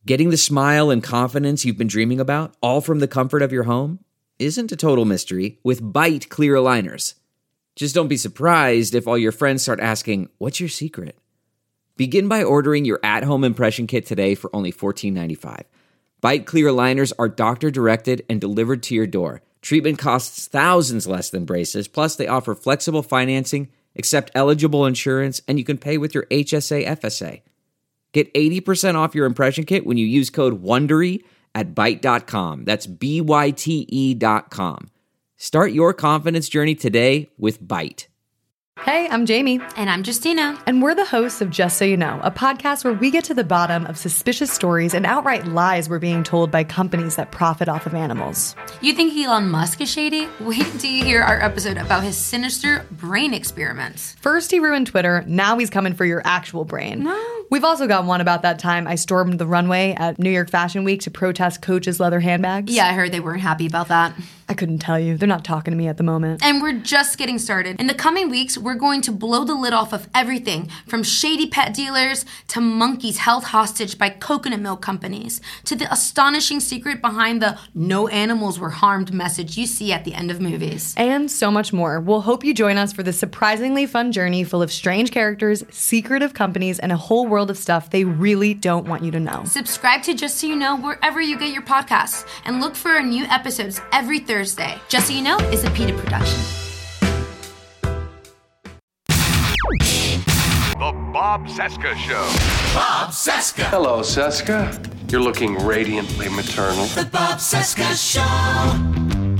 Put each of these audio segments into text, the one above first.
Getting the smile and confidence you've been dreaming about, all from the comfort of your home, isn't a total mystery with Byte clear aligners. Just don't be surprised if all your friends start asking, "What's your secret?" Begin by ordering your at-home impression kit today for only $14.95. Byte clear aligners are doctor-directed and delivered to your door. Treatment costs thousands less than braces, plus they offer flexible financing, accept eligible insurance, and you can pay with your HSA FSA. Get 80% off your impression kit when you use code WONDERY at Byte.com. That's BYTE.com. Start your confidence journey today with Byte. Hey, I'm Jamie. And I'm Justina. And we're the hosts of Just So You Know, a podcast where we get to the bottom of suspicious stories and outright lies we're being told by companies that profit off of animals. You think Elon Musk is shady? Wait till you hear our episode about his sinister brain experiments. First he ruined Twitter, now he's coming for your actual brain. No. We've also got one about that time I stormed the runway at New York Fashion Week to protest Coach's leather handbags. Yeah, I heard they weren't happy about that. I couldn't tell you. They're not talking to me at the moment. And we're just getting started. In the coming weeks, we're going to blow the lid off of everything from shady pet dealers to monkeys held hostage by coconut milk companies to the astonishing secret behind the "no animals were harmed" message you see at the end of movies. And so much more. We'll hope you join us for this surprisingly fun journey full of strange characters, secretive companies, and a whole world of stuff they really don't want you to know. Subscribe to Just So You Know wherever you get your podcasts and look for our new episodes every Thursday. Just So You Know is a PETA production. The Bob Cesca Show. Bob Cesca. Hello, Cesca. You're looking radiantly maternal. The Bob Cesca Show.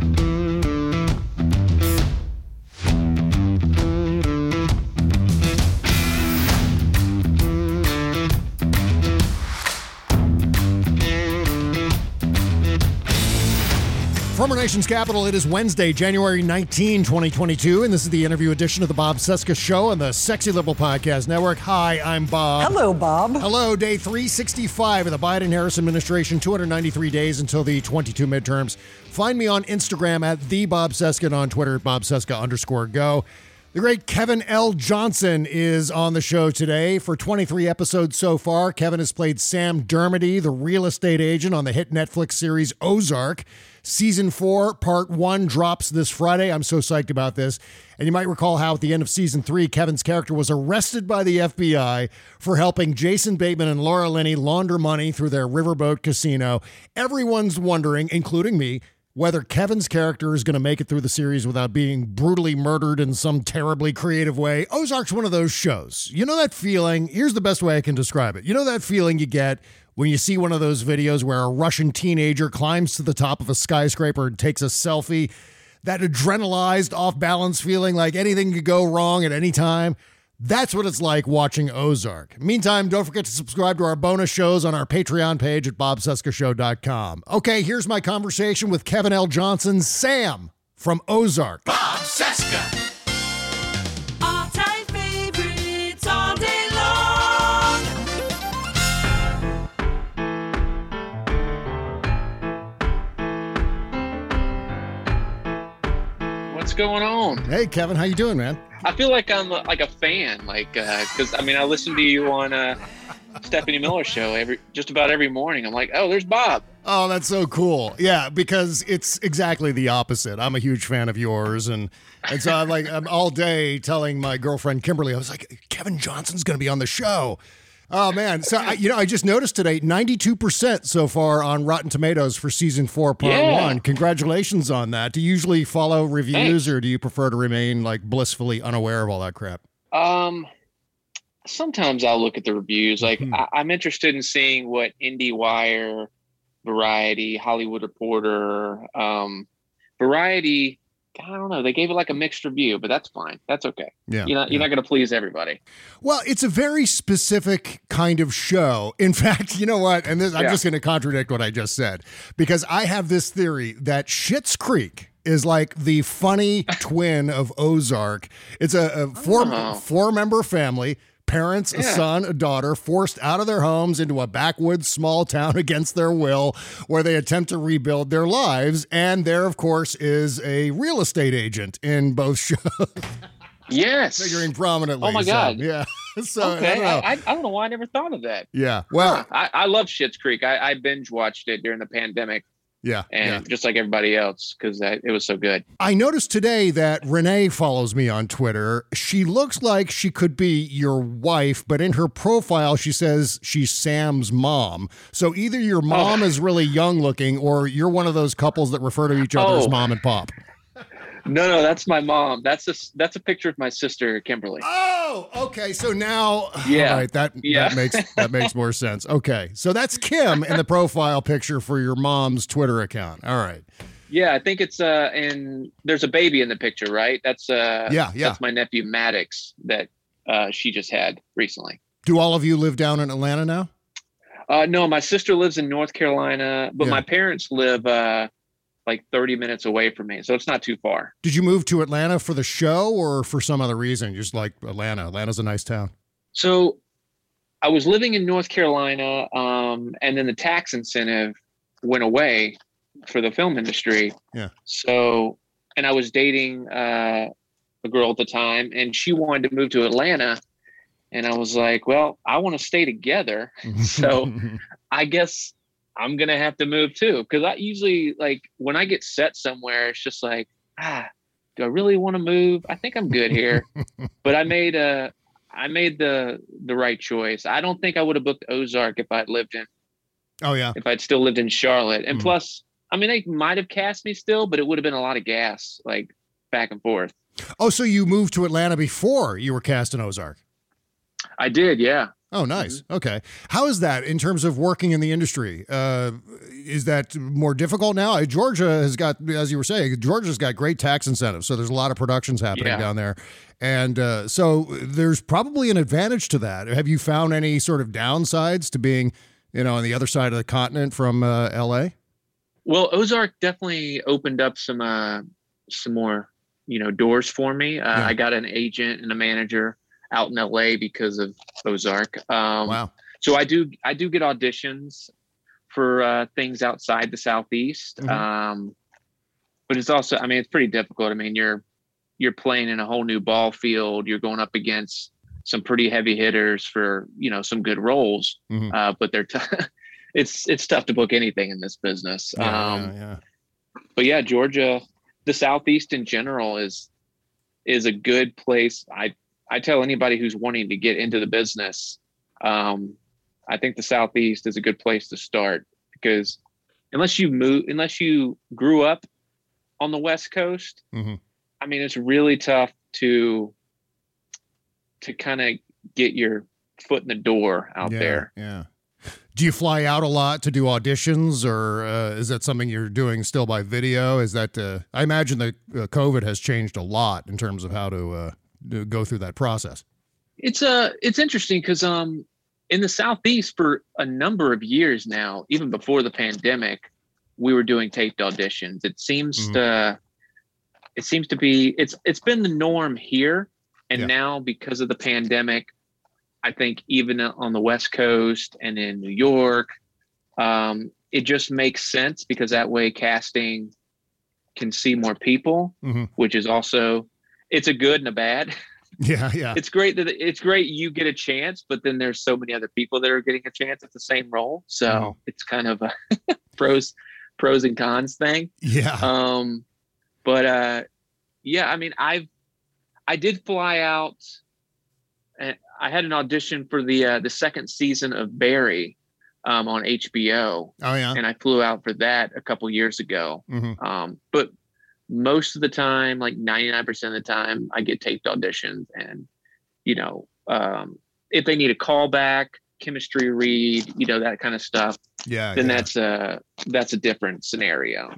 From our nation's capital, it is Wednesday, January 19, 2022, and this is the interview edition of the Bob Cesca Show on the Sexy Liberal Podcast Network. Hi, I'm Bob. Hello, Bob. Hello, day 365 of the Biden-Harris administration, 293 days until the 22 midterms. Find me on Instagram at @TheBobCesca and on Twitter at @BobCesca_go. The great Kevin L. Johnson is on the show today. For 23 episodes so far, Kevin has played Sam Dermody, the real estate agent on the hit Netflix series Ozark. Season 4, Part 1 drops this Friday. I'm so psyched about this. And you might recall how at the end of Season 3, Kevin's character was arrested by the FBI for helping Jason Bateman and Laura Linney launder money through their riverboat casino. Everyone's wondering, including me, whether Kevin's character is going to make it through the series without being brutally murdered in some terribly creative way. Ozark's one of those shows. You know that feeling? Here's the best way I can describe it. You know that feeling you get when you see one of those videos where a Russian teenager climbs to the top of a skyscraper and takes a selfie? That adrenalized, off-balance feeling like anything could go wrong at any time? That's what it's like watching Ozark. Meantime, don't forget to subscribe to our bonus shows on our Patreon page at bobcescashow.com. Okay, here's my conversation with Kevin L. Johnson, Sam from Ozark. Bob Cesca. All-time favorites all day long. What's going on? Hey, Kevin, how you doing, man? I feel like I'm like a fan, because I mean I listen to you on Stephanie Miller's show just about every morning. I'm like, oh, there's Bob. Oh, that's so cool. Yeah, because it's exactly the opposite. I'm a huge fan of yours, and so I'm all day telling my girlfriend Kimberly, I was like, Kevin Johnson's going to be on the show. Oh, man. So, I just noticed today, 92% so far on Rotten Tomatoes for Season 4, Part 1. Congratulations on that. Do you usually follow reviews, or do you prefer to remain, blissfully unaware of all that crap? Sometimes I'll look at the reviews. I'm interested in seeing what IndieWire, Variety, Hollywood Reporter, Variety, I don't know. They gave it a mixed review, but that's fine. That's okay. Yeah, you're not going to please everybody. Well, it's a very specific kind of show. In fact, you know what? And I'm just going to contradict what I just said, because I have this theory that Schitt's Creek is like the funny twin of Ozark. It's a four-member family. Parents, a son, a daughter, forced out of their homes into a backwoods small town against their will, where they attempt to rebuild their lives. And there, of course, is a real estate agent in both shows. Yes. Figuring prominently. Oh my so, God. yeah. So Okay. I don't know. I don't know why I never thought of that. Yeah. Well, I love Schitt's Creek. I binge watched it during the pandemic, yeah. and just like everybody else, because it was so good. I noticed today that Renee follows me on Twitter. She looks like she could be your wife, but in her profile, she says she's Sam's mom. So either your mom is really young looking, or you're one of those couples that refer to each other as mom and pop. No, that's my mom. That's a picture of my sister, Kimberly. Oh, okay. So now, Yeah. all right, that makes more sense. Okay, so that's Kim in the profile picture for your mom's Twitter account. All right. Yeah, I think it's and there's a baby in the picture, right? That's That's my nephew Maddox that she just had recently. Do all of you live down in Atlanta now? No, my sister lives in North Carolina, but my parents live like 30 minutes away from me, so it's not too far. Did you move to Atlanta for the show or for some other reason? Just like Atlanta. Atlanta's a nice town. So I was living in North Carolina, and then the tax incentive went away for the film industry. Yeah. So, and I was dating a girl at the time, and she wanted to move to Atlanta. And I was like, well, I want to stay together. So I guess I'm going to have to move too. Cause I usually, like, when I get set somewhere, it's just like, do I really want to move? I think I'm good here. But I made the right choice. I don't think I would have booked Ozark if I'd lived in, if I'd still lived in Charlotte. And plus, I mean, they might have cast me still, but it would have been a lot of gas, like back and forth. Oh, so you moved to Atlanta before you were cast in Ozark? I did, yeah. Oh, nice. Okay. How is that in terms of working in the industry? Is that more difficult now? Georgia has got, as you were saying, Georgia's got great tax incentives. So there's a lot of productions happening down there. And so there's probably an advantage to that. Have you found any sort of downsides to being, on the other side of the continent from LA? Well, Ozark definitely opened up some more, doors for me. I got an agent and a manager out in LA because of Ozark. Wow. So I do get auditions for things outside the Southeast. But it's also, I mean, it's pretty difficult. I mean, you're playing in a whole new ball field. You're going up against some pretty heavy hitters for, some good roles. But they're it's tough to book anything in this business. But yeah, Georgia, the Southeast in general is a good place. I tell anybody who's wanting to get into the business, I think the Southeast is a good place to start, because unless you grew up on the West Coast, I mean, it's really tough to kind of get your foot in the door out there. Yeah. Do you fly out a lot to do auditions, or is that something you're doing still by video? Is that, I imagine that COVID has changed a lot in terms of how to go through that process. It's interesting because in the Southeast for a number of years now, even before the pandemic, we were doing taped auditions. It seems to be it's been the norm here, and now because of the pandemic, I think even on the West Coast and in New York, it just makes sense because that way casting can see more people, which is also, it's a good and a bad. Yeah. It's great you get a chance, but then there's so many other people that are getting a chance at the same role. So it's kind of a pros and cons thing. Yeah. I mean, I did fly out, and I had an audition for the second season of Barry on HBO. Oh yeah. And I flew out for that a couple years ago. But most of the time, like 99% of the time, I get taped auditions, and if they need a callback, chemistry read, that kind of stuff. Then that's a different scenario.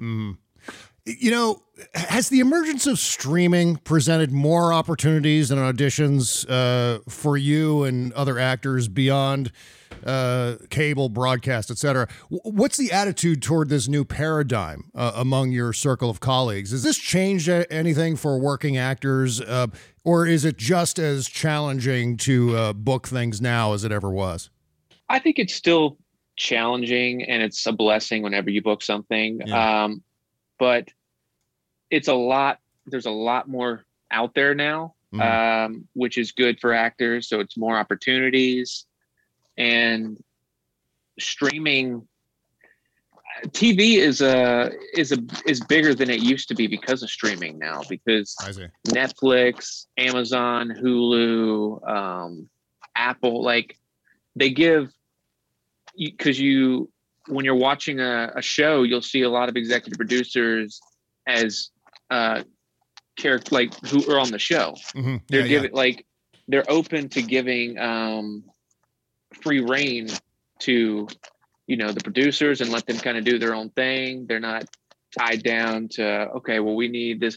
Has the emergence of streaming presented more opportunities and auditions for you and other actors beyond cable, broadcast, etc.? What's the attitude toward this new paradigm among your circle of colleagues? Has this changed anything for working actors, or is it just as challenging to book things now as it ever was? I think it's still challenging, and it's a blessing whenever you book something. But there's a lot more out there now. which is good for actors. So it's more opportunities. And streaming TV is bigger than it used to be because of streaming now, because Netflix, Amazon, Hulu, Apple, like they give, because when you're watching a show, you'll see a lot of executive producers as character, like who are on the show. They're giving like they're open to giving free reign to the producers and let them kind of do their own thing. They're not tied down to, okay, well, we need this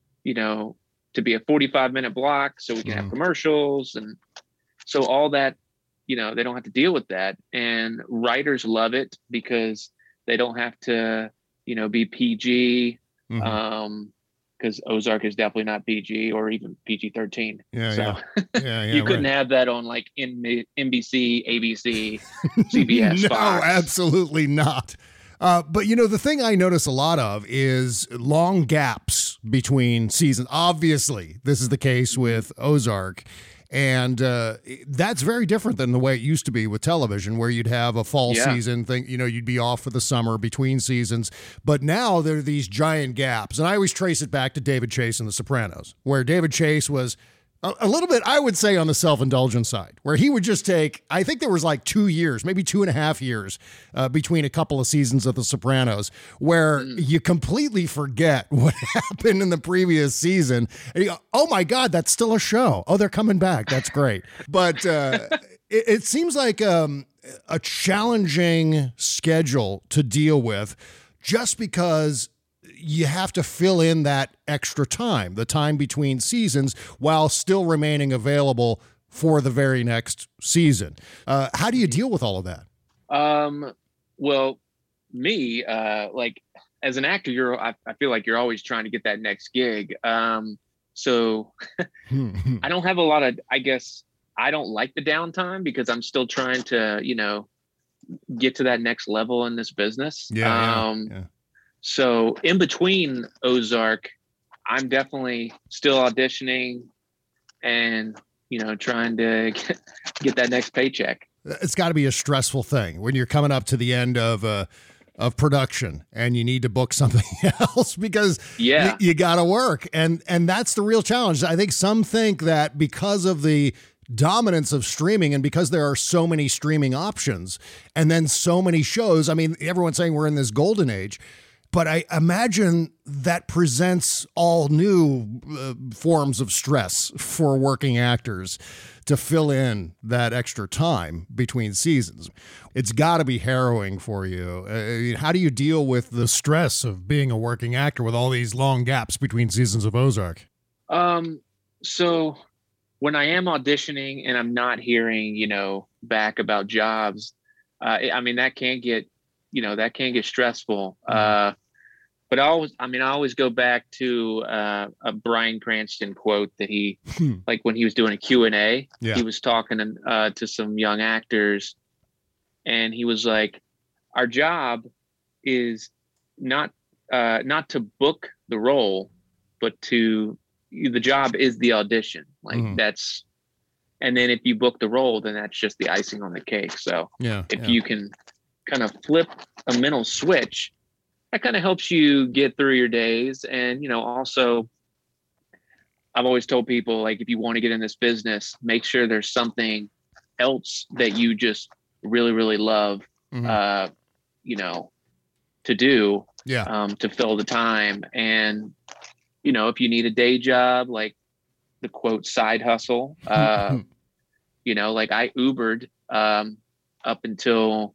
to be a 45-minute block so we can have commercials, and so all that, they don't have to deal with that. And writers love it because they don't have to be PG, because Ozark is definitely not PG or even PG-13. You couldn't have that on like NBC, ABC, CBS, No, Fox. absolutely not. But the thing I notice a lot of is long gaps between seasons. Obviously, this is the case with Ozark. And that's very different than the way it used to be with television, where you'd have a fall season thing, you'd be off for the summer between seasons. But now there are these giant gaps. And I always trace it back to David Chase and The Sopranos, where David Chase was a little bit, I would say, on the self-indulgent side, where he would just take, I think there was like 2 years, maybe 2.5 years between a couple of seasons of The Sopranos, where you completely forget what happened in the previous season. And you go, oh my God, that's still a show. Oh, they're coming back. That's great. But it seems like a challenging schedule to deal with, just because you have to fill in that extra time, the time between seasons, while still remaining available for the very next season. How do you deal with all of that? Well, me, like as an actor, I feel like you're always trying to get that next gig. So I don't have a lot of, I guess I don't like the downtime, because I'm still trying to, get to that next level in this business. So in between Ozark, I'm definitely still auditioning and, trying to get that next paycheck. It's got to be a stressful thing when you're coming up to the end of production and you need to book something else, because you got to work. And that's the real challenge. I think some think that because of the dominance of streaming, and because there are so many streaming options and then so many shows, I mean, everyone's saying we're in this golden age. But I imagine that presents all new forms of stress for working actors to fill in that extra time between seasons. It's got to be harrowing for you. How do you deal with the stress of being a working actor with all these long gaps between seasons of Ozark? So when I am auditioning and I'm not hearing, back about jobs, I mean, that can get stressful. But I always go back to a Bryan Cranston quote that he, like when he was doing a Q&A, he was talking to some young actors, and he was like, our job is not to book the role, but the job is the audition. Like that's, and then if you book the role, then that's just the icing on the cake. So if you can kind of flip a mental switch, that kind of helps you get through your days. And, also I've always told people, like, if you want to get in this business, make sure there's something else that you just really, really love, to do, to fill the time. And, if you need a day job, like the quote side hustle, like I Ubered, up until,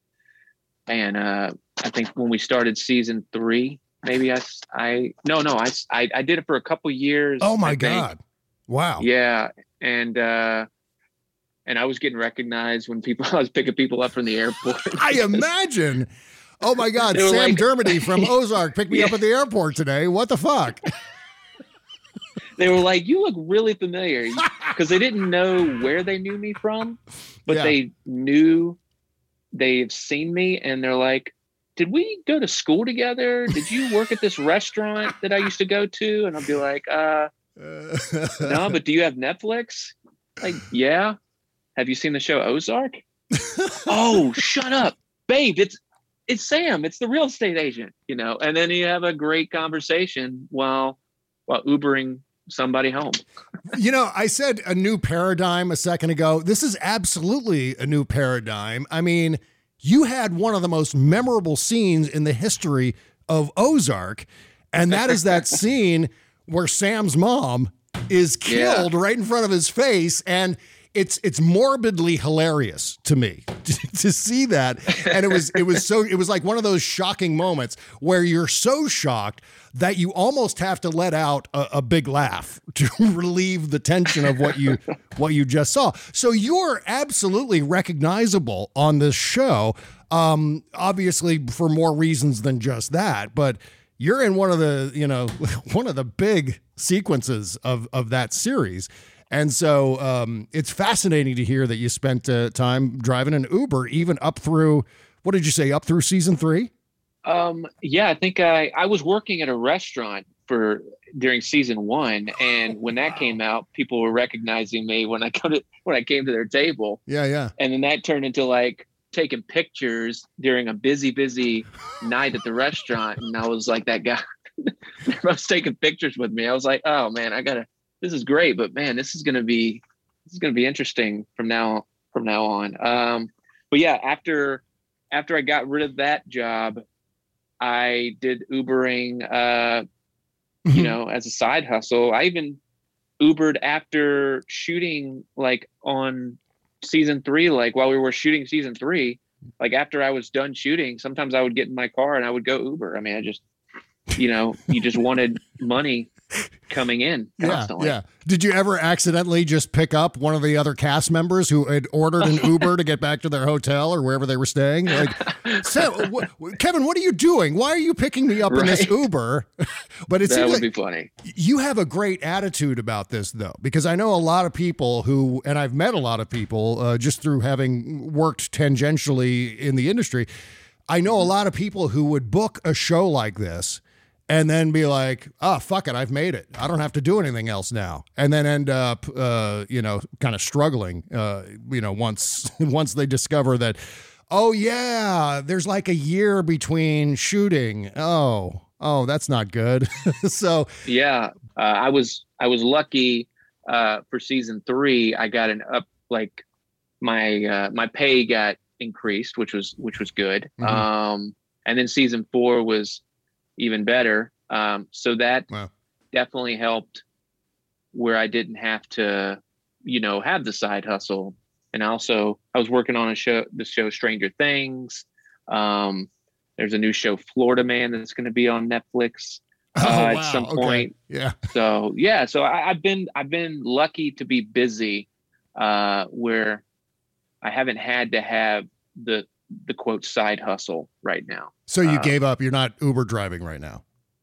I think when we started season 3, maybe I did it for a couple years. Oh my God. Wow. Yeah. And I was getting recognized when I was picking people up from the airport. I imagine. Oh my God. Sam Dermody from Ozark picked me up at the airport today. What the fuck? They were like, you look really familiar, because they didn't know where they knew me from, but they knew they've seen me, and they're like, did we go to school together? Did you work at this restaurant that I used to go to? And I'll be like, No, but do you have Netflix? Like, yeah. Have you seen the show Ozark? Oh, shut up, babe. It's Sam. It's the real estate agent, and then you have a great conversation while Ubering somebody home. I said a new paradigm a second ago. This is absolutely a new paradigm. I mean, you had one of the most memorable scenes in the history of Ozark, and that is that scene where Sam's mom is killed right in front of his face, and it's morbidly hilarious to me to see that. And it was like one of those shocking moments where you're so shocked that you almost have to let out a big laugh to relieve the tension of what you just saw. So you're absolutely recognizable on this show, obviously for more reasons than just that, but you're in one of the big sequences of that series. And so it's fascinating to hear that you spent time driving an Uber, even up through, what did you say, up through season 3? Yeah, I think I was working at a restaurant during season 1, and when that came out, people were recognizing me when I came to their table. Yeah. And then that turned into like taking pictures during a busy night at the restaurant, and I was like that guy. I was taking pictures with me. I was like, oh man, this is great, but man, this is gonna be interesting from now on. But yeah, after I got rid of that job, I did Ubering, as a side hustle. I even Ubered after shooting, like on season 3, like while we were shooting season 3, like after I was done shooting, sometimes I would get in my car and I would go Uber. I mean, I just, you just wanted money coming in constantly. Yeah. Did you ever accidentally just pick up one of the other cast members who had ordered an Uber to get back to their hotel or wherever they were staying? Like, Kevin, what are you doing? Why are you picking me up in this Uber? But it that would be funny. You have a great attitude about this, though, because I know a lot of people and I've met a lot of people just through having worked tangentially in the industry. I know a lot of people who would book a show like this and then be like, oh, fuck it, I've made it. I don't have to do anything else now. And then end up, kind of struggling, once they discover that, oh, yeah, there's like a year between shooting. Oh, that's not good. So, yeah, I was lucky for season 3. I got my pay got increased, which was good. Mm-hmm. And then season 4 was even better. So that definitely helped, where I didn't have to, have the side hustle. And also I was working on the show Stranger Things. There's a new show, Florida Man, that's going to be on Netflix at some point. Yeah. So I've been lucky to be busy, where I haven't had to have the quote side hustle right now. So you gave up. You're not Uber driving right now.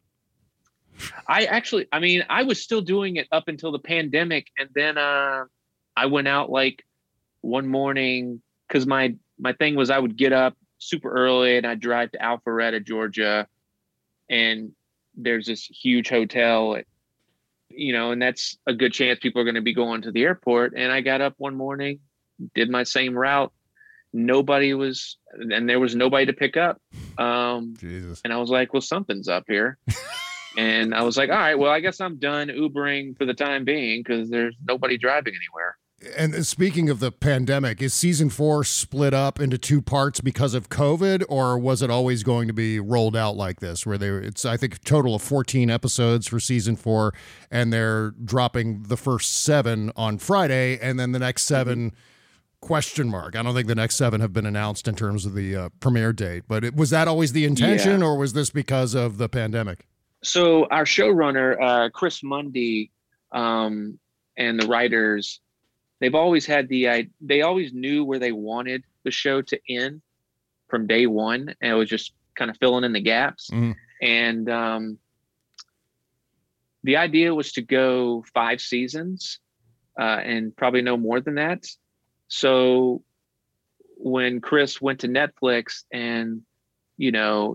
I was still doing it up until the pandemic. And then I went out like one morning, because my thing was I would get up super early and I'd drive to Alpharetta, Georgia. And there's this huge hotel, and that's a good chance people are going to be going to the airport. And I got up one morning, did my same route. There was nobody to pick up. Jesus. And I was like, well, something's up here. And I was like, all right, well, I guess I'm done Ubering for the time being, because there's nobody driving anywhere. And speaking of the pandemic, is season 4 split up into 2 parts because of COVID, or was it always going to be rolled out like this, where it's I think a total of 14 episodes for season 4, and they're dropping the first 7 on Friday, and then the next 7 question mark. I don't think the next 7 have been announced in terms of the premiere date, but was that always the intention, or was this because of the pandemic? So our showrunner, Chris Mundy, and the writers, they've always had they always knew where they wanted the show to end from day one, and it was just kind of filling in the gaps. Mm-hmm. And the idea was to go 5 seasons, and probably no more than that. So when Chris went to Netflix and,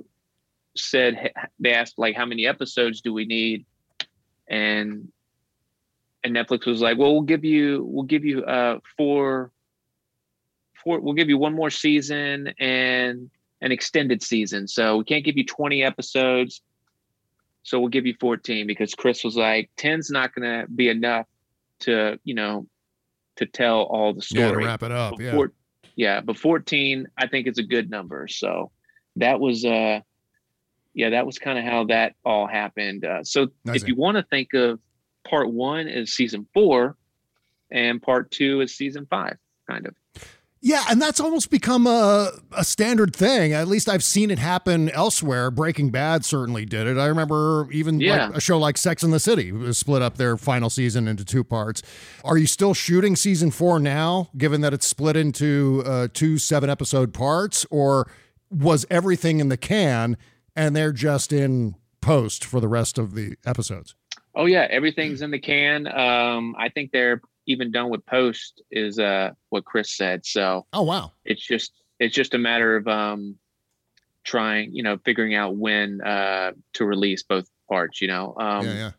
said, they asked like, how many episodes do we need? And and Netflix was like, well, we'll give you we'll give you one more season and an extended season. So we can't give you 20 episodes. So we'll give you 14, because Chris was like, 10's not going to be enough to, to tell all the story. Yeah, to wrap it up. But 14, I think is a good number. So that was, that was kind of how that all happened. So if you want to think of part 1 as season 4 and part 2 is season 5, kind of. Yeah, and that's almost become a standard thing. At least I've seen it happen elsewhere. Breaking Bad certainly did it. I remember even like a show like Sex and the City was split up their final season into 2 parts. Are you still shooting season 4 now, given that it's split into 2 7-episode parts? Or was everything in the can and they're just in post for the rest of the episodes? Oh, yeah, everything's in the can. I think they're even done with post is what Chris said. So oh wow, it's just a matter of figuring out when to release both parts. I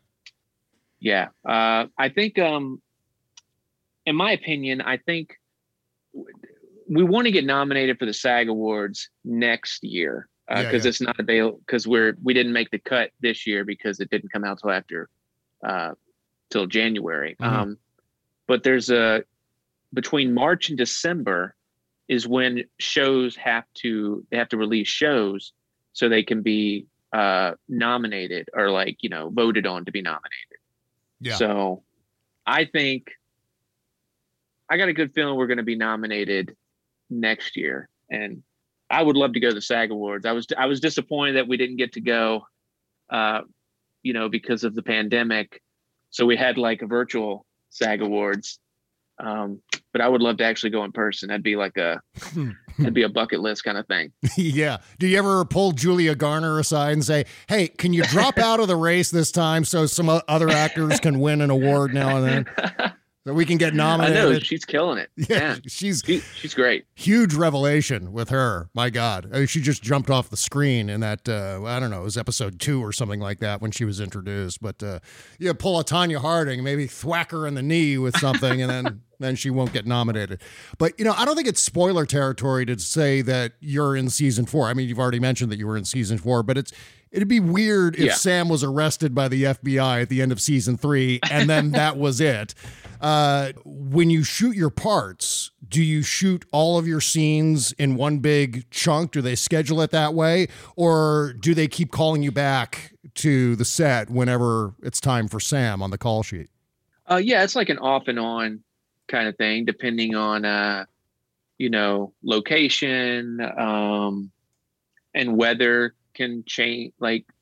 think in my opinion, I think we want to get nominated for the SAG Awards next year because it's not available, because we didn't make the cut this year because it didn't come out till after till January. Mm-hmm. But there's between March and December is when shows have to release shows so they can be nominated or voted on to be nominated. Yeah. So I think I got a good feeling we're going to be nominated next year, and I would love to go to the SAG Awards. I was disappointed that we didn't get to go, because of the pandemic. So we had like a virtual SAG Awards. But I would love to actually go in person. That'd be like that'd be a bucket list kind of thing. Yeah. Do you ever pull Julia Garner aside and say, hey, can you drop out of the race this time so some other actors can win an award now and then? So we can get nominated. I know, she's killing it. Yeah, she's great. Huge revelation with her. My God, I mean, she just jumped off the screen in that. I don't know, it was episode 2 or something like that when she was introduced. But pull a Tanya Harding, maybe thwack her in the knee with something, and then she won't get nominated. But I don't think it's spoiler territory to say that you're in season 4. I mean, you've already mentioned that you were in season 4, but it'd be weird if Sam was arrested by the FBI at the end of season 3 and then that was it. When you shoot your parts, do you shoot all of your scenes in one big chunk? Do they schedule it that way? Or do they keep calling you back to the set whenever it's time for Sam on the call sheet? It's like an off and on kind of thing, depending on, location, and weather can change,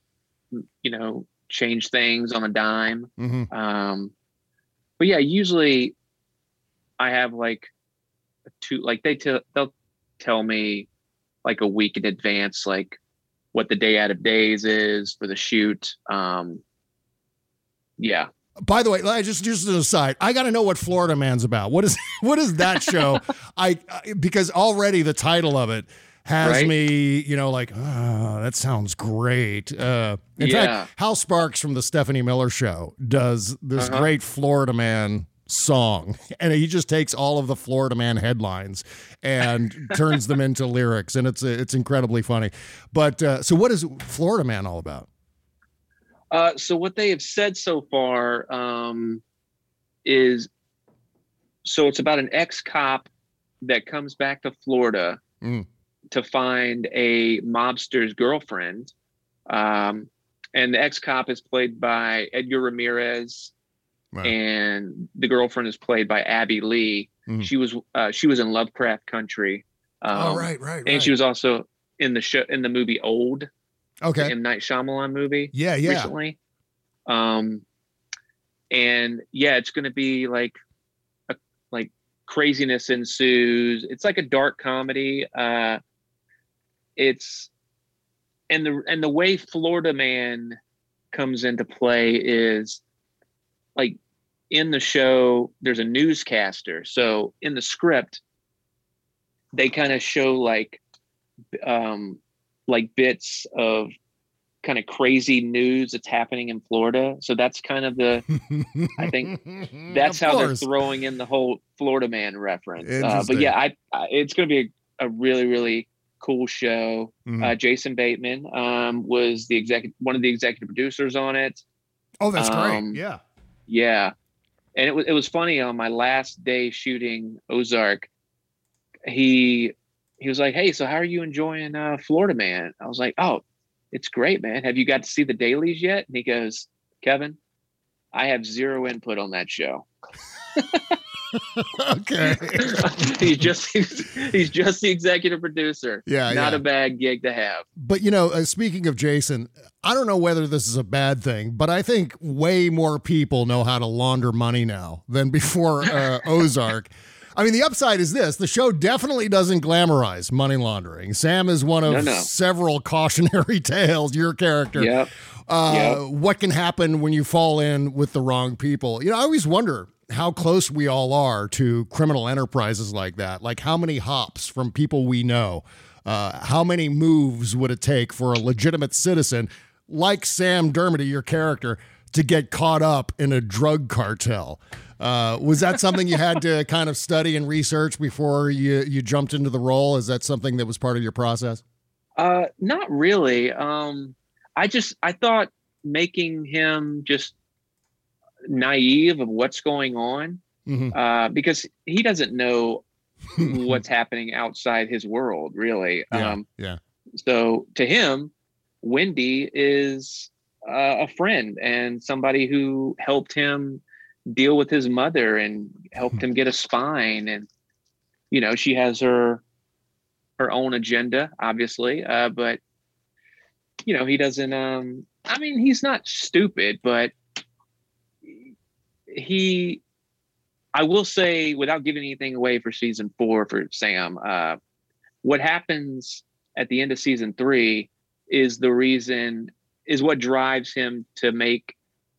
change things on a dime. Mm-hmm. But yeah, usually I have they'll tell me like a week in advance, like what the day out of days is for the shoot. Yeah. By the way, just an aside, I got to know what Florida Man's about. What is that show? Because already the title of it has me, that sounds great. In fact, Hal Sparks from the Stephanie Miller Show does this great Florida Man song, and he just takes all of the Florida Man headlines and turns them into lyrics, and it's incredibly funny. But so what is Florida Man all about? So what they have said so far is, so it's about an ex-cop that comes back to Florida to find a mobster's girlfriend. And the ex-cop is played by Edgar Ramirez, and the girlfriend is played by Abby Lee. She was in Lovecraft Country. Right. And she was also in the movie Old. Okay. The M. Night Shyamalan movie. Yeah. Recently. And it's going to be like craziness ensues. It's like a dark comedy. It's and the way Florida Man comes into play is like in the show, there's a newscaster. So in the script, they kind of show like bits of kind of crazy news that's happening in Florida. So that's kind of I think that's how they're throwing in the whole Florida Man reference. But yeah, it's going to be a really, really cool show. Jason Bateman was one of the executive producers on it. Oh, that's great. Yeah. Yeah. And it was funny, on my last day shooting Ozark, he was like, "Hey, so how are you enjoying Florida Man?" I was like, "Oh, it's great, man. Have you got to see the dailies yet?" And he goes, "Kevin, I have zero input on that show." Okay. he's just the executive producer. Not a bad gig to have. But speaking of Jason, I don't know whether this is a bad thing, but I think way more people know how to launder money now than before Ozark. I mean, the upside is this: the show definitely doesn't glamorize money laundering. Sam is one of several cautionary tales. Your character. Yep. What can happen when you fall in with the wrong people? I always wonder how close we all are to criminal enterprises like that. Like, how many hops from people we know? How many moves would it take for a legitimate citizen like Sam Dermody, your character, to get caught up in a drug cartel? Was that something you had to kind of study and research before you jumped into the role? Is that something that was part of your process? Not really. I thought making him just naive of what's going on, because he doesn't know what's happening outside his world, really. So to him, Wendy is a friend and somebody who helped him deal with his mother and helped him get a spine. And, she has her own agenda, obviously. But, he doesn't, he's not stupid, but I will say, without giving anything away for season 4 for Sam, what happens at the end of season 3 is what drives him to make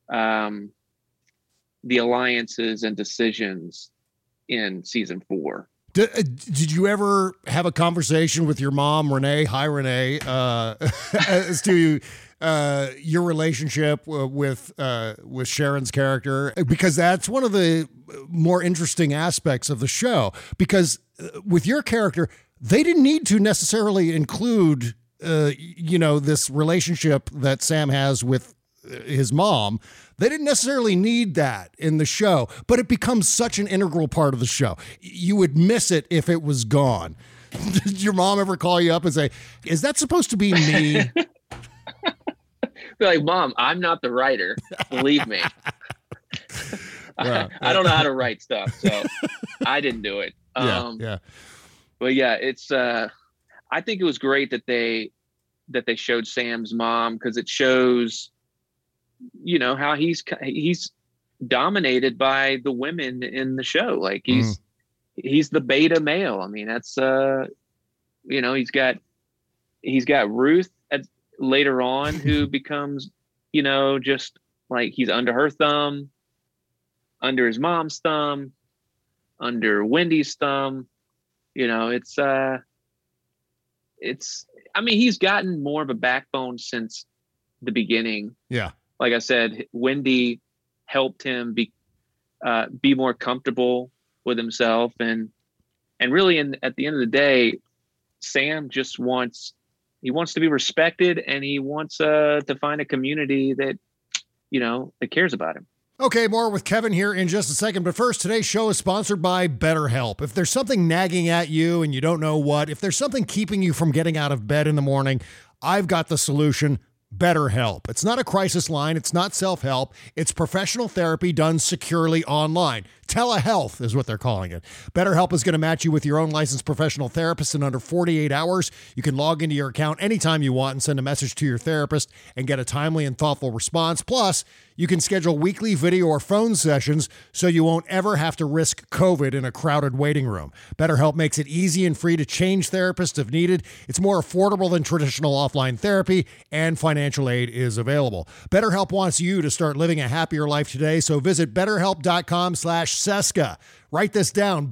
the alliances and decisions in season 4. Did you ever have a conversation with your mom, Renee? Hi, Renee, as to your relationship with Sharon's character? Because that's one of the more interesting aspects of the show. Because with your character, they didn't need to necessarily include, this relationship that Sam has with his mom. They didn't necessarily need that in the show, but it becomes such an integral part of the show. You would miss it if it was gone. Did your mom ever call you up and say, "Is that supposed to be me?" Like, "Mom, I'm not the writer. Believe me." I don't know how to write stuff, so I didn't do it. But yeah, it's. I think it was great that they showed Sam's mom, because it shows, how he's dominated by the women in the show. Like, he's the beta male. I mean, that's he's got Ruth later on, who becomes, just like, he's under her thumb, under his mom's thumb, under Wendy's thumb. He's gotten more of a backbone since the beginning. Yeah. Like I said, Wendy helped him be more comfortable with himself, and really, at the end of the day, Sam just wants to be respected, and he wants to find a community that cares about him. Okay, more with Kevin here in just a second. But first, today's show is sponsored by BetterHelp. If there's something nagging at you and you don't know what, if there's something keeping you from getting out of bed in the morning, I've got the solution. BetterHelp. It's not a crisis line. It's not self-help. It's professional therapy done securely online. Telehealth is what they're calling it. BetterHelp is going to match you with your own licensed professional therapist in under 48 hours. You can log into your account anytime you want and send a message to your therapist and get a timely and thoughtful response. Plus, you can schedule weekly video or phone sessions so you won't ever have to risk COVID in a crowded waiting room. BetterHelp makes it easy and free to change therapists if needed. It's more affordable than traditional offline therapy, and financial aid is available. BetterHelp wants you to start living a happier life today, so visit BetterHelp.com/Seska. Write this down,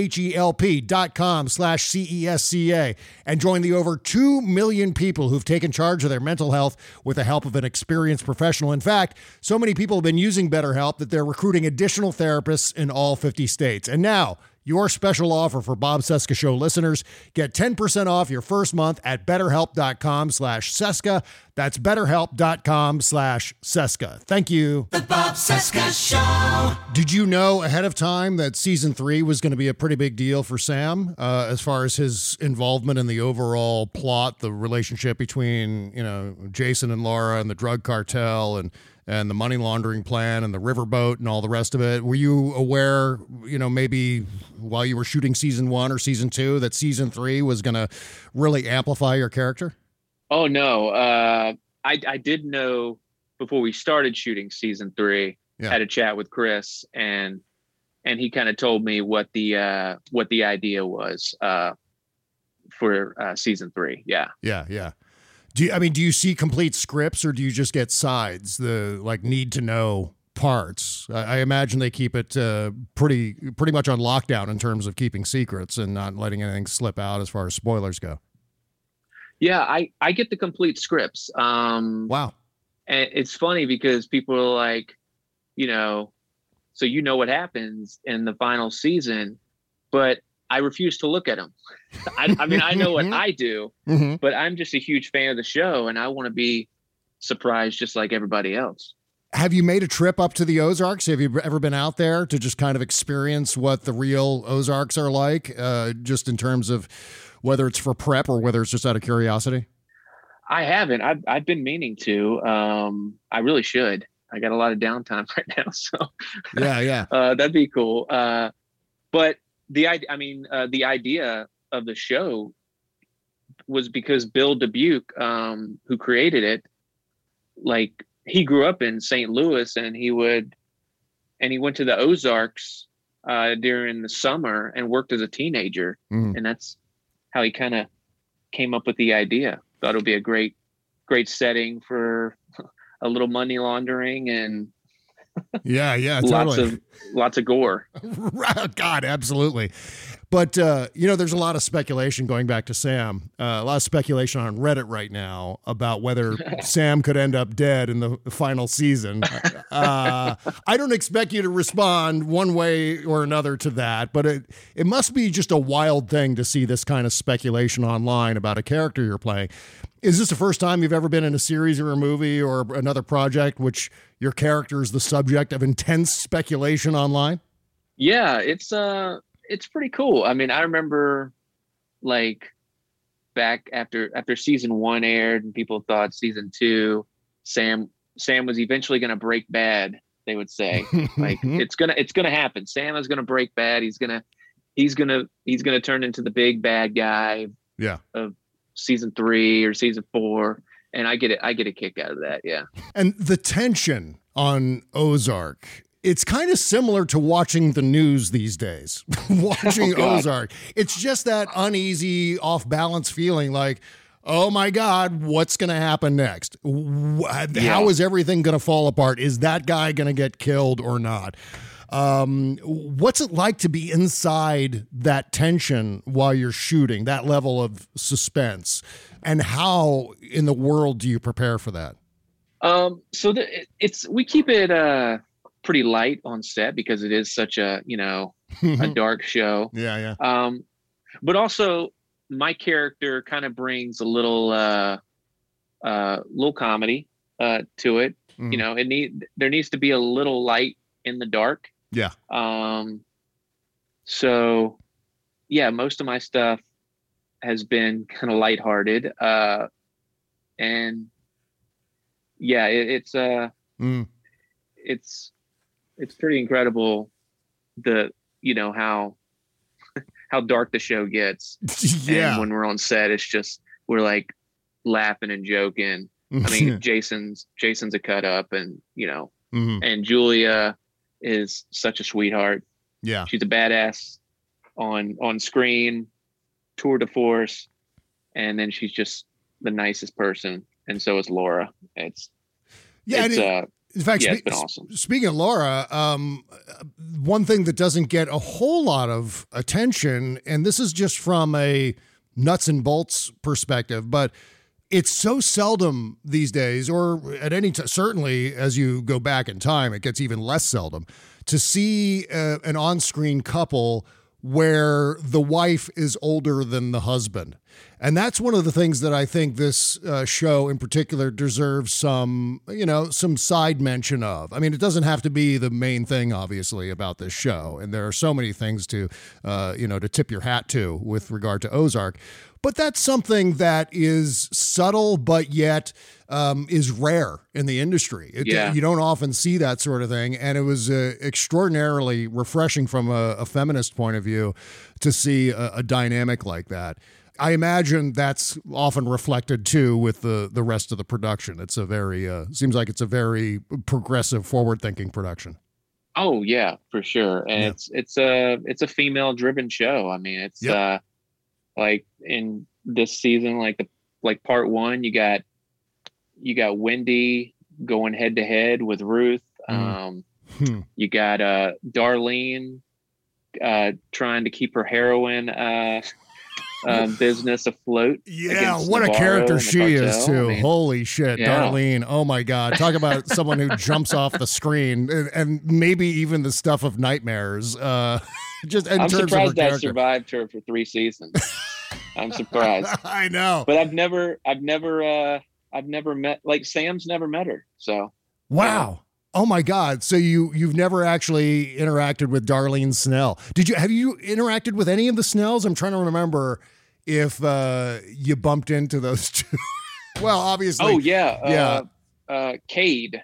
betterhelp.com/CESCA, and join the over 2 million people who've taken charge of their mental health with the help of an experienced professional. In fact, so many people have been using BetterHelp that they're recruiting additional therapists in all 50 states. And now, your special offer for Bob Cesca Show listeners. Get 10% off your first month at betterhelp.com/Cesca. That's betterhelp.com/Cesca. Thank you. The Bob Cesca Show. Did you know ahead of time that season 3 was going to be a pretty big deal for Sam as far as his involvement in the overall plot, the relationship between, Jason and Laura and the drug cartel and the money laundering plan and the riverboat and all the rest of it? Were you aware, maybe while you were shooting season 1 or season 2 that season 3 was going to really amplify your character? Oh, no. I did know before we started shooting season 3. Yeah. Had a chat with Chris, and he kind of told me what the idea was for season 3. Yeah. Yeah. Do you see complete scripts, or do you just get sides, the need to know parts? I imagine they keep it pretty much on lockdown in terms of keeping secrets and not letting anything slip out as far as spoilers go. Yeah, I get the complete scripts. Wow. And it's funny because people are like, so what happens in the final season, but I refuse to look at them. I mean, I know what I do, but I'm just a huge fan of the show, and I want to be surprised just like everybody else. Have you made a trip up to the Ozarks? Have you ever been out there to just kind of experience what the real Ozarks are like, just in terms of whether it's for prep or whether it's just out of curiosity? I haven't. I've been meaning to. I really should. I got a lot of downtime right now, so yeah. That'd be cool. But the idea of the show was because Bill Dubuque, who created it, he grew up in St. Louis, and he went to the Ozarks during the summer and worked as a teenager. And that's how he kind of came up with the idea. Thought it would be a great setting for a little money laundering and yeah, totally. lots of gore. God, absolutely. But there's a lot of speculation going back to Sam. A lot of speculation on Reddit right now about whether Sam could end up dead in the final season. I don't expect you to respond one way or another to that, but it must be just a wild thing to see this kind of speculation online about a character you're playing. Is this the first time you've ever been in a series or a movie or another project which your character is the subject of intense speculation online? Yeah, it's pretty cool. I mean, I remember back after season 1 aired and people thought season 2, Sam was eventually going to break bad. They would say it's going to happen. Sam is going to break bad. He's going to turn into the big bad guy. Yeah. Of season 3 or season 4. And I get a kick out of that. Yeah. And the tension on Ozark, it's kind of similar to watching the news these days. Watching Ozark. It's just that uneasy, off balance feeling like, oh my God, what's going to happen next? How is everything going to fall apart? Is that guy going to get killed or not? What's it like to be inside that tension while you're shooting, that level of suspense? And how in the world do you prepare for that? We keep it pretty light on set because it is such a a dark show. Yeah. But also my character kind of brings a little comedy to it. There needs to be a little light in the dark. Yeah. So yeah, most of my stuff has been kind of lighthearted. And yeah, it's pretty incredible how dark the show gets. Yeah. And when we're on set, it's just, we're laughing and joking. I mean, Jason's a cut up, and and Julia is such a sweetheart. Yeah. She's a badass on screen, tour de force, and then she's just the nicest person. And so is Laura. In fact, yeah, it's been awesome. Speaking of Laura, one thing that doesn't get a whole lot of attention, and this is just from a nuts and bolts perspective, but it's so seldom these days, or at any time, certainly as you go back in time, it gets even less seldom, to see an on-screen couple where the wife is older than the husband. And that's one of the things that I think this show in particular deserves some side mention of. I mean, it doesn't have to be the main thing, obviously, about this show. And there are so many things to tip your hat to with regard to Ozark. But that's something that is subtle, but yet is rare in the industry. You don't often see that sort of thing. And it was extraordinarily refreshing from a feminist point of view to see a dynamic like that. I imagine that's often reflected too with the rest of the production. It's a very seems like it's a very progressive, forward-thinking production. Oh yeah, for sure. And it's a female-driven show. I mean, it's like in this season, like part one, you got Wendy going head to head with Ruth. You got Darlene trying to keep her heroin business afloat. Yeah, what a character she is too. I mean, holy shit, Darlene. Oh my God. Talk about someone who jumps off the screen and maybe even the stuff of nightmares. Just in I'm terms surprised of her I character. survived her for 3 seasons. I'm surprised. I know. But I've never met, like, Sam's never met her. So wow. Oh my God. So you've never actually interacted with Darlene Snell. Have you interacted with any of the Snells? I'm trying to remember if you bumped into those two. Well, obviously. Oh yeah. Cade,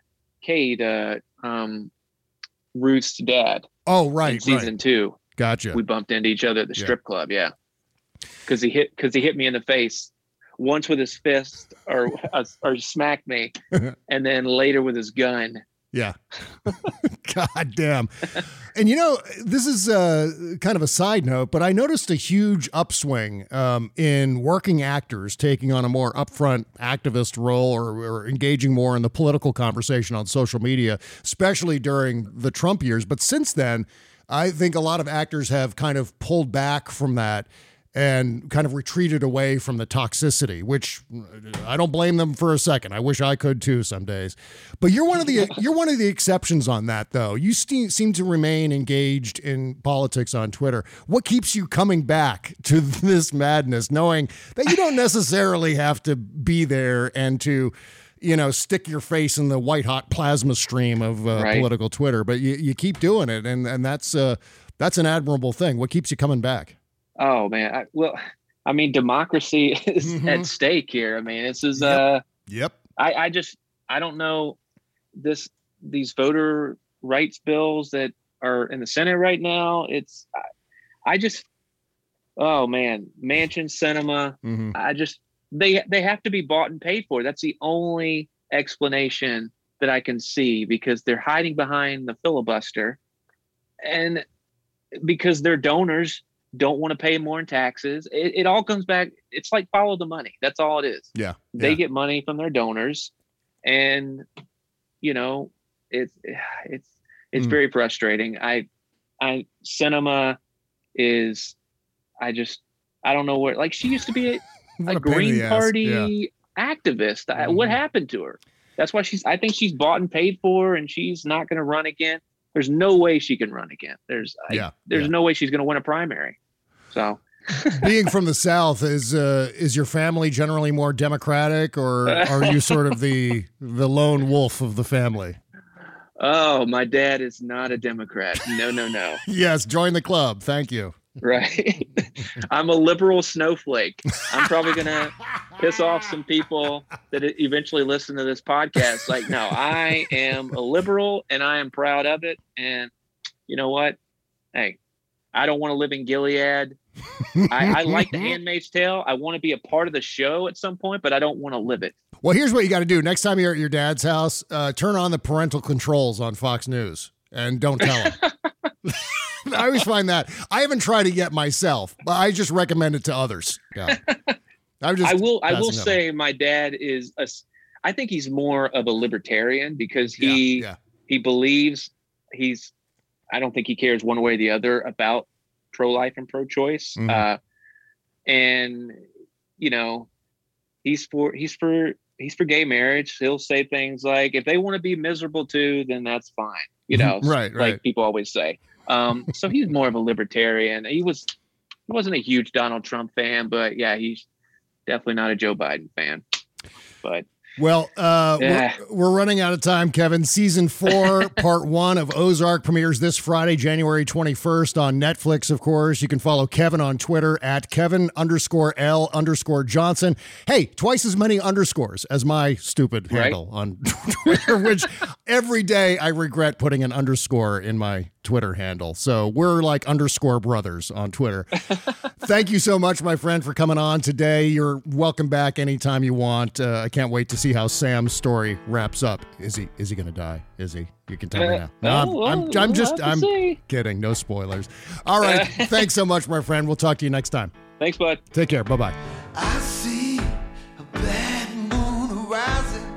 Ruth's dad. Oh, right. In season 2. Gotcha. We bumped into each other at the strip club. Yeah. Cause he hit me in the face once with his fist or smacked me. And then later with his gun. Yeah. God damn. And this is kind of a side note, but I noticed a huge upswing in working actors taking on a more upfront activist role or engaging more in the political conversation on social media, especially during the Trump years. But since then, I think a lot of actors have kind of pulled back from that and kind of retreated away from the toxicity, which I don't blame them for a second. I wish I could too some days. But you're one of the exceptions on that, though. You seem to remain engaged in politics on Twitter. What keeps you coming back to this madness, knowing that you don't necessarily have to be there and to, stick your face in the white hot plasma stream of political Twitter, but you keep doing it, and that's an admirable thing. What keeps you coming back? Oh man. Democracy is at stake here. I mean, this is, Yep. I don't know these voter rights bills that are in the Senate right now. Oh man, Manchin, Cinema. They have to be bought and paid for. That's the only explanation that I can see, because they're hiding behind the filibuster, and because their donors don't want to pay more in taxes. It all comes back. It's like follow the money. That's all it is. Yeah. They get money from their donors, and it's very frustrating. Cinema is, I don't know where, like, she used to be a Green Party activist. What happened to her? That's why I think she's bought and paid for, and she's not going to run again. There's no way she can run again. There's no way she's going to win a primary. So, being from the South, is your family generally more Democratic, or are you sort of the lone wolf of the family? Oh, my dad is not a Democrat. No. Yes, join the club. Thank you. Right. I'm a liberal snowflake. I'm probably going to piss off some people that eventually listen to this podcast. Like, no, I am a liberal and I am proud of it. And you know what? Hey, I don't want to live in Gilead. I like The Handmaid's Tale. I want to be a part of the show at some point, but I don't want to live it. Well, here's what you got to do. Next time you're at your dad's house, turn on the parental controls on Fox News and don't tell him. I always find that. I haven't tried it yet myself, but I just recommend it to others. Yeah. I will say my dad is I think he's more of a libertarian because he believes I don't think he cares one way or the other about pro-life and pro-choice. Mm-hmm. And you know, he's for gay marriage. He'll say things like, if they want to be miserable too, then that's fine. You know, right. Like people always say. So he's more of a libertarian. He wasn't a huge Donald Trump fan, but yeah, he's definitely not a Joe Biden fan. But well, we're running out of time, Kevin. Season 4, part 1 of Ozark premieres this Friday, January 21st on Netflix, of course. You can follow Kevin on Twitter at Kevin_L_Johnson. Hey, twice as many underscores as my stupid handle on Twitter, which every day I regret putting an underscore in my Twitter handle. So we're like underscore brothers on Twitter. Thank you so much, my friend, for coming on today. You're welcome back anytime you want. I can't wait to see how Sam's story wraps up. Is he going to die? Is he? You can tell me now. No, I'm kidding. No spoilers. All right. Thanks so much, my friend. We'll talk to you next time. Thanks, bud. Take care. Bye-bye. I see a bad moon rising,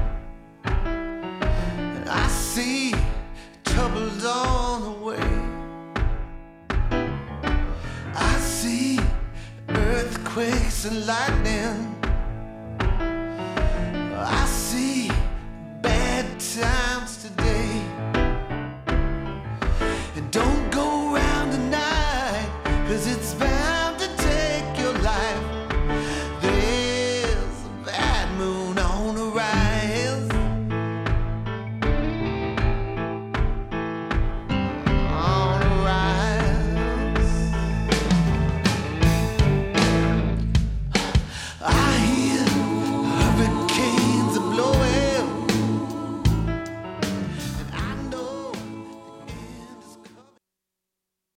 and I see troubles on the way. I see earthquakes and lightning. I see bad times today. And don't go around tonight, 'cause it's bad.